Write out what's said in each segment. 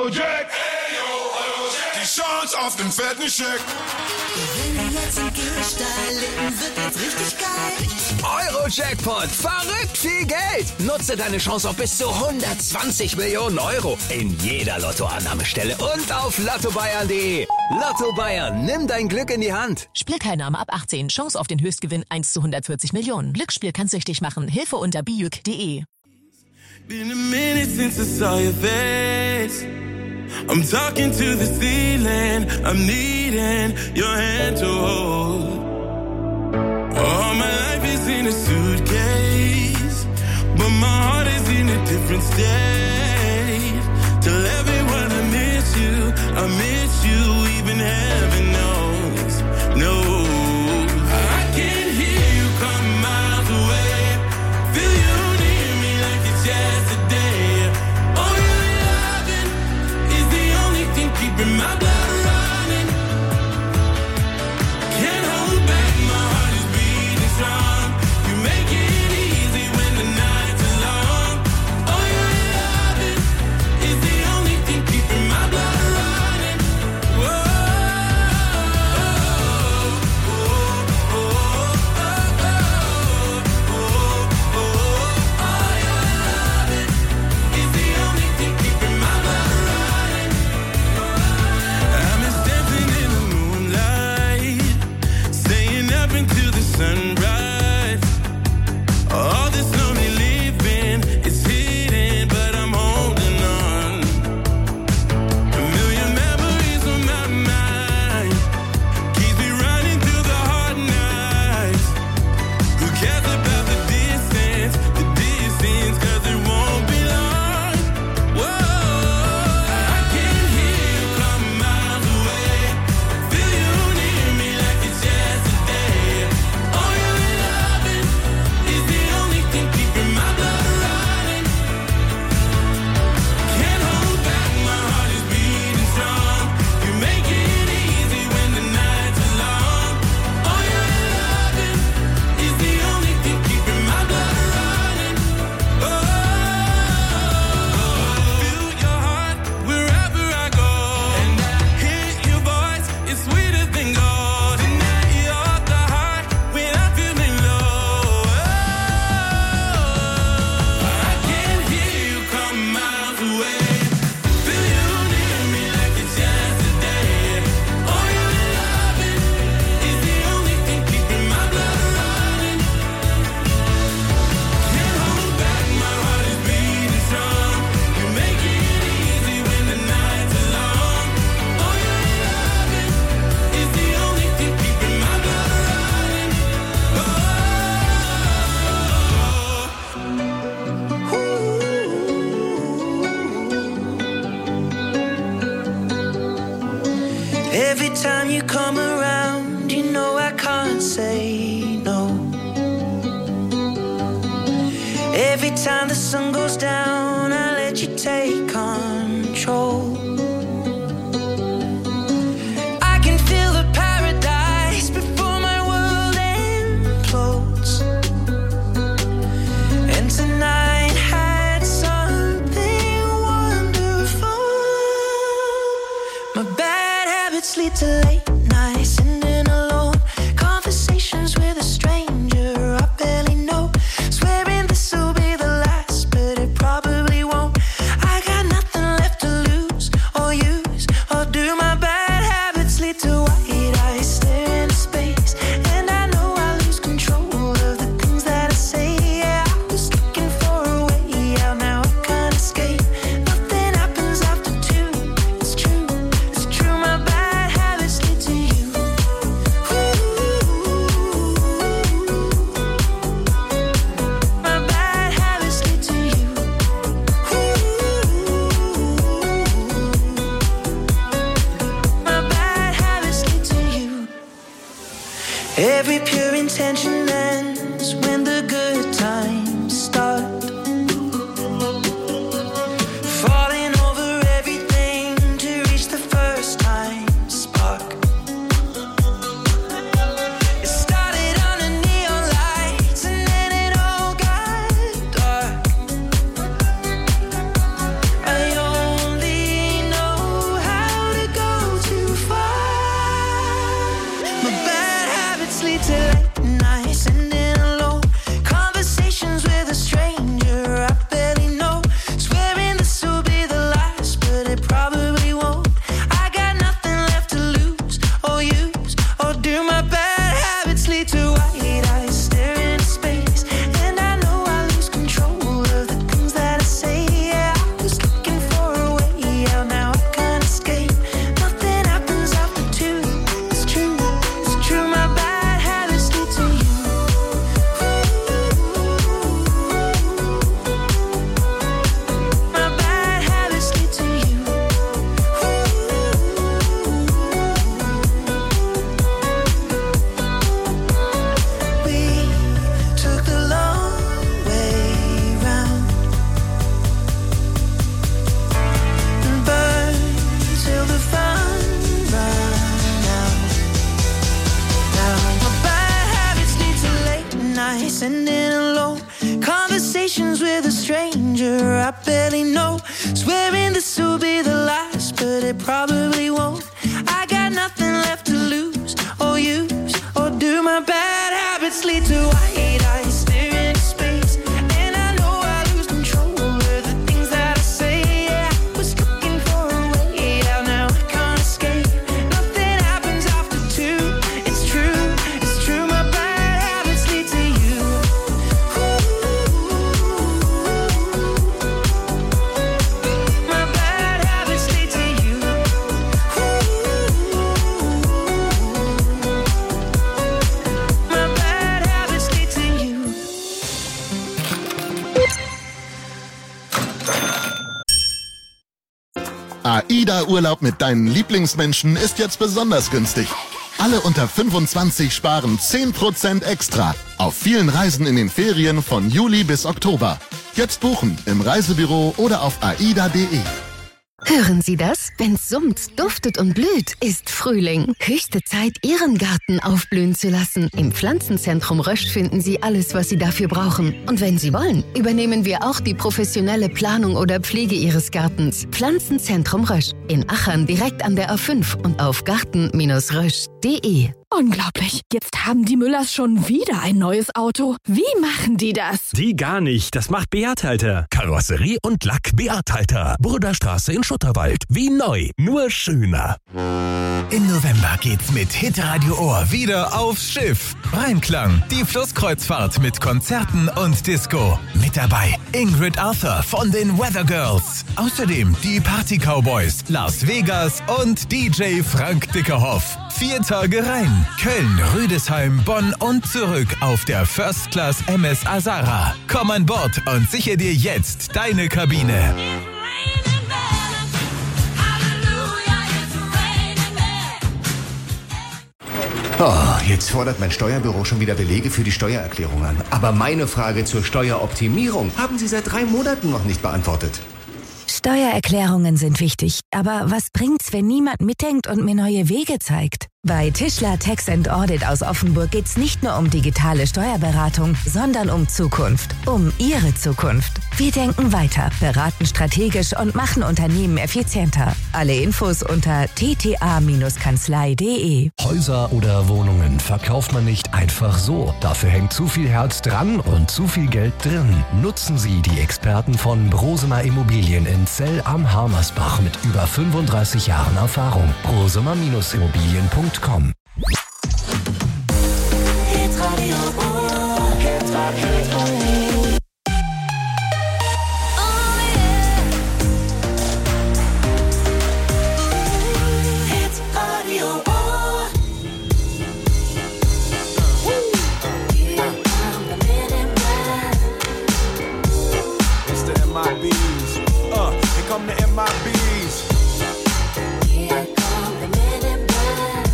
Eurojack. Die Chance auf den fetten Scheck. Wenn wir jetzt in Gehstein leben, wird jetzt richtig geil. Eurojackpot, verrückt viel Geld. Nutze deine Chance auf bis zu 120 Millionen Euro in jeder Lottoannahmestelle und auf lottobayern.de. Lotto Bayern, nimm dein Glück in die Hand. Spielteilnahme ab 18, Chance auf den Höchstgewinn 1:140 Millionen. Glücksspiel kann süchtig machen. Hilfe unter biuk.de. Been a minute since I saw your face. I'm talking to the ceiling. I'm needing your hand to hold. All my life is in a suitcase, but my heart is in a different state. Tell everyone I miss you, even heaven knows. No. My blood running, can't hold back, my heart is beating strong. You make it easy when the nights are long. Oh, your loving is the only thing keeping my blood running. Whoa, oh, oh, oh, oh, oh, oh, your loving is the only thing keeping my blood running. Into the sunrise. All this lonely living is hidden, but I'm holding on. A million memories on my mind, keeps me running through the hard nights. Who cares about the distance, cause it won't be long. Whoa, I can hear you from miles away, feel you near me like it's yesterday. Every time you come around, you know I can't say no. Every time the sun goes down, I let you take control. I can feel the paradise before my world implodes. And tonight had something wonderful. My bad habits lead to late nights, sitting alone, conversations with a stranger I barely know, swearing this will be the last, but it probably won't. I got nothing left to lose or use, or do my bad habits lead to white eyes stare into space, and I know I lose control of the things that I say. Yeah, I was looking for a way out, now I can't escape. Nothing happens after two, it's true, my bad habits lead to you. My bad habits lead to you. My bad habits lead to you. Every pure intention ends when the good times start. Falling over everything to reach the first time spark. It started under neon lights and then it all got dark. I only know sending alone. Conversations with a stranger I barely know. Swearing this will be the last, but it probably won't. I got nothing left to lose or use, or do my bad habits lead to white eyes staring into space? And I know I lose control of the things that I say. Yeah, I was looking for a way out, now I can't escape. Nothing happens after two. It's true, my bad habits lead to you. My bad habits lead to you. My bad habits lead to you. AIDA-Urlaub mit deinen Lieblingsmenschen ist jetzt besonders günstig. Alle unter 25 sparen 10% extra auf vielen Reisen in den Ferien von Juli bis Oktober. Jetzt buchen im Reisebüro oder auf aida.de. Hören Sie das? Wenn's summt, duftet und blüht, ist Frühling. Höchste Zeit, Ihren Garten aufblühen zu lassen. Im Pflanzenzentrum Rösch finden Sie alles, was Sie dafür brauchen. Und wenn Sie wollen, übernehmen wir auch die professionelle Planung oder Pflege Ihres Gartens. Pflanzenzentrum Rösch. In Achern direkt an der A5 und auf garten-rösch.de. Unglaublich. Jetzt haben die Müllers schon wieder ein neues Auto. Wie machen die das? Die gar nicht. Das macht Beat Halter. Karosserie und Lack Beat Halter. Burderstraße in Schutterwald. Wie neu. Nur schöner. Im November geht's mit Hitradio Ohr wieder aufs Schiff. Rheinklang, die Flusskreuzfahrt mit Konzerten und Disco. Mit dabei Ingrid Arthur von den Weather Girls. Außerdem die Party Cowboys, Las Vegas und DJ Frank Dickerhoff. 4 Tage rein. Köln, Rüdesheim, Bonn und zurück auf der First Class MS Azara. Komm an Bord und sichere dir jetzt deine Kabine. Oh, jetzt fordert mein Steuerbüro schon wieder Belege für die Steuererklärung an. Aber meine Frage zur Steueroptimierung haben Sie seit 3 Monaten noch nicht beantwortet. Steuererklärungen sind wichtig, aber was bringt's, wenn niemand mitdenkt und mir neue Wege zeigt? Bei Tischler Tax & Audit aus Offenburg geht's nicht nur um digitale Steuerberatung, sondern um Zukunft. Um Ihre Zukunft. Wir denken weiter, beraten strategisch und machen Unternehmen effizienter. Alle Infos unter tta-kanzlei.de. Häuser oder Wohnungen verkauft man nicht einfach so. Dafür hängt zu viel Herz dran und zu viel Geld drin. Nutzen Sie die Experten von Brosemer Immobilien in Zell am Harmersbach mit über 35 Jahren Erfahrung. brosemer-immobilien.com. Hitradio Ohr. Hitradio Ohr. Oh yeah. Hitradio Ohr. Here come the men in black. It's the MIBs. Here come the MIBs. Here come the men in black.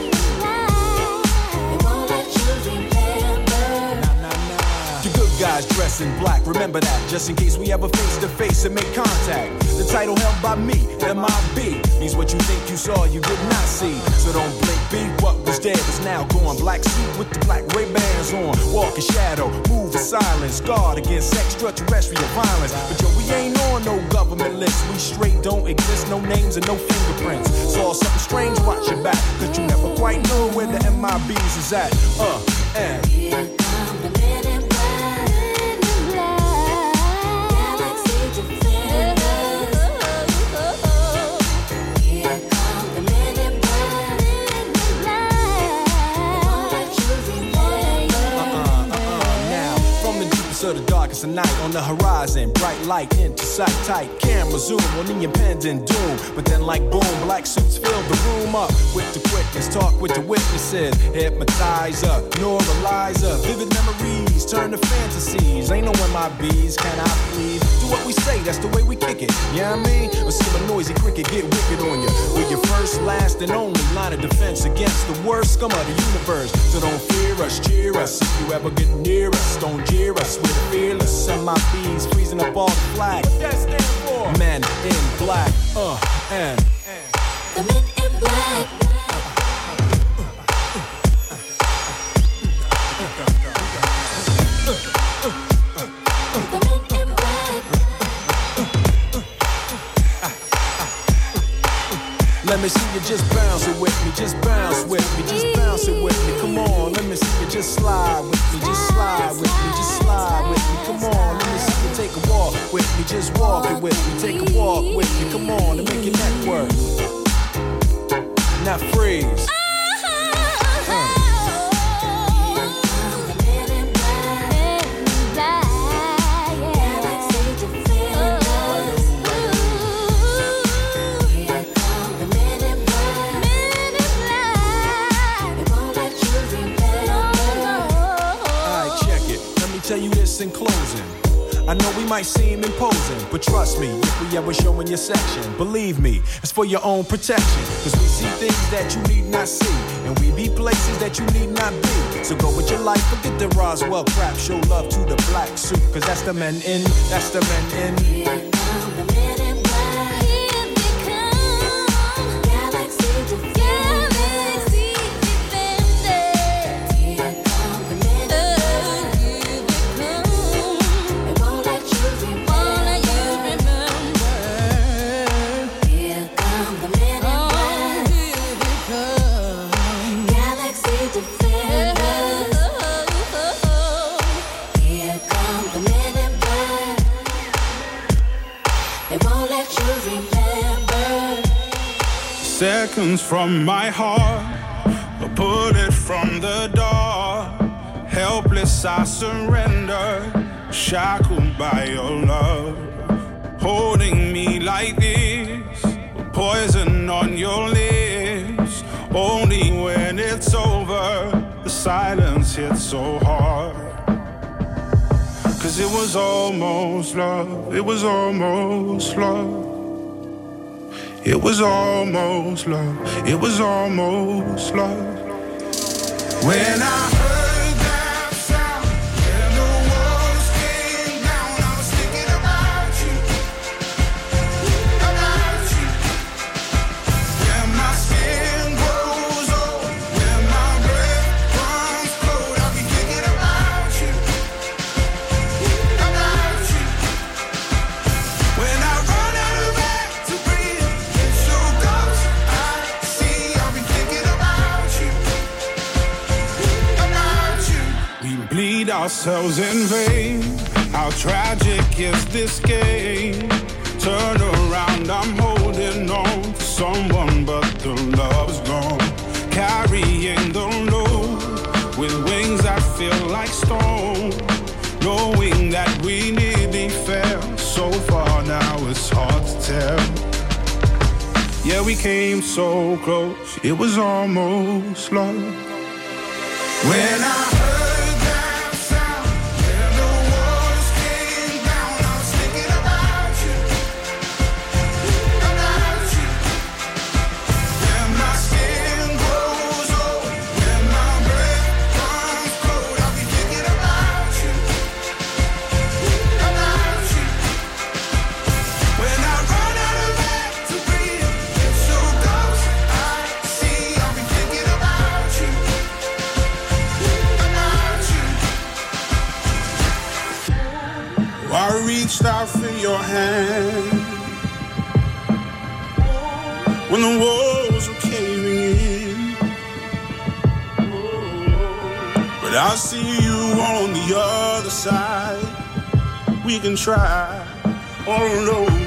They won't let you remember. You good guys dress in black, remember that, just in case we ever face to face and make contact. The title held by me, MIB, means what you think you saw, you did not see. So don't blink, be what was dead is now gone. Black suit with the black Ray-Bans on, walk in shadow, move in silence, guard against extraterrestrial violence. But yo, we ain't on no government list, we straight don't exist, no names and no fingerprints. Saw something strange, watch your back, cause you never quite know where the MIBs is at. And Here come the men in black. Galaxy defenders. Here come the men in black. They won't let you remember. now, from the deepest of the darkest of night, on the horizon, bright light into sight, tight camera zoom on the impending doom. But then like boom, black suits fill the room up with the quickness, talk with the witnesses, hypnotizer, neuralizer, vivid memories turn to fantasies. Ain't no MIBs, can I please? Do what we say, that's the way we kick it, you know what I mean? Or see a noisy cricket get wicked on you. We're your first, last, and only line of defense against the worst scum of the universe. So don't fear us, cheer us. If you ever get near us, don't jeer us. We're fearless, MIBs freezing up all the flag. What that stand for? Men in black, and The men in black. Let me see you just bounce it with me, just bounce with me, just bounce it with me. Come on, let me see you just slide with me, just slide with me, just slide with me. Come on, let me see you take a walk with me, just walk it with me, take a walk with me. Come on, and make your neck work. Now freeze. Tell you this in closing. I know we might seem imposing, but trust me, if we ever show in your section, believe me, it's for your own protection. Cause we see things that you need not see, and we be places that you need not be. So go with your life, forget the Roswell crap, show love to the black suit, cause that's the men in, that's the men in. Here come the men in black. Here they come. Galaxy defenders. Galaxy defenders. Here come the men in black. Seconds from my heart, a bullet from the door. Helpless I surrender, shackled by your love. Holding me like this, poison on your lips. Only when it's over, the silence hits so hard. Cause it was almost love, it was almost love. It was almost love, it was almost love. When I heard that sound, when the walls came down, I was thinking about you, about you. When my skin grows old, when my breath runs cold, I'll be thinking about you, about you. When I run out of air to breathe, bleed ourselves in vain. How tragic is this game? Turn around, I'm holding on to someone, but the love's gone. Carrying the load with wings that feel like stone. Knowing that we nearly fell so far, now it's hard to tell. Yeah, we came so close, it was almost love. When I reached out for your hand when the walls were caving in, but I see you on the other side. We can try all alone.